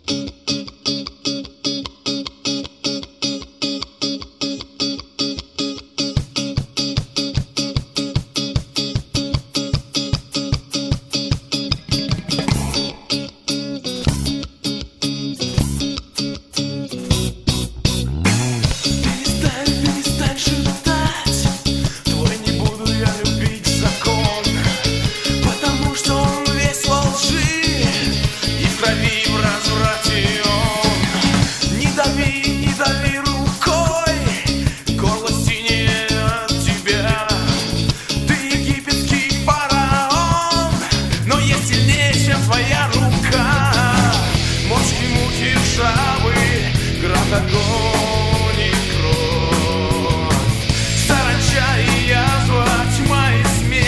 Твоя рука, морские муки, жабы, град, огонь и кровь, саранча и язва, тьма и смерть.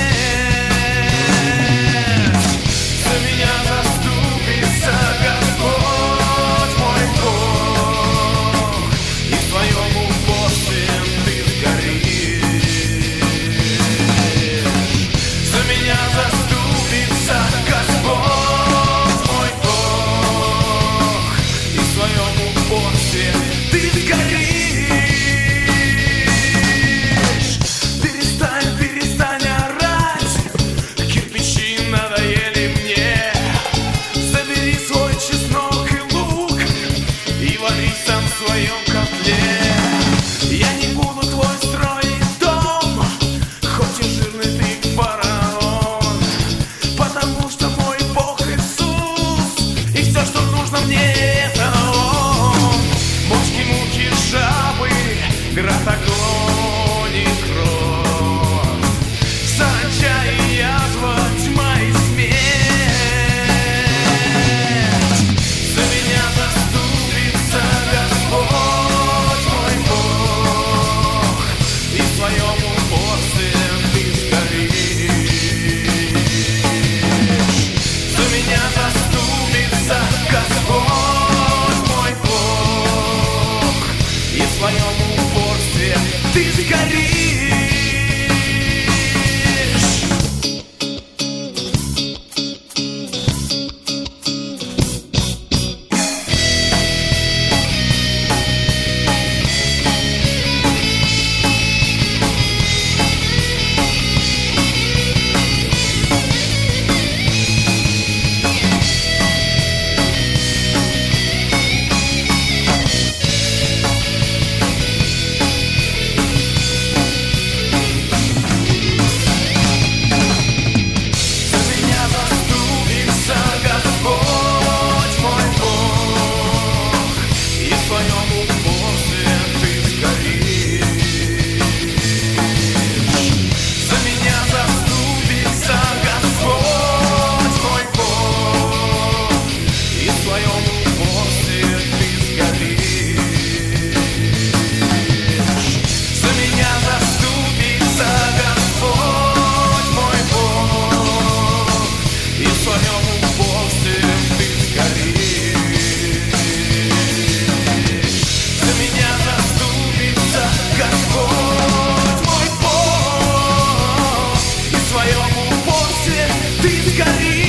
За меня заступится Господь мой Бог, и в твоем упорстве ты сгоришь. За меня заступится Господь мой Бог, и в своем упорстве ты сгоришь. Перестань орать, кирпичи надоели мне. Забери свой чеснок и лук и варись там в своем котле. Я не буду твой строить дом, хоть и жирный ты фараон, потому что мой Бог Иисус, и все, что нужно мне, это Он. Морские муки, жабы, град, огонь и кровь, саранча и язва, тьма и смерть. За меня заступится Господь мой Бог, и в своем упорстве ты сгоришь. За меня заступится Господь мой Бог, и в своем упорстве ты сгоришь. Ты сгоришь.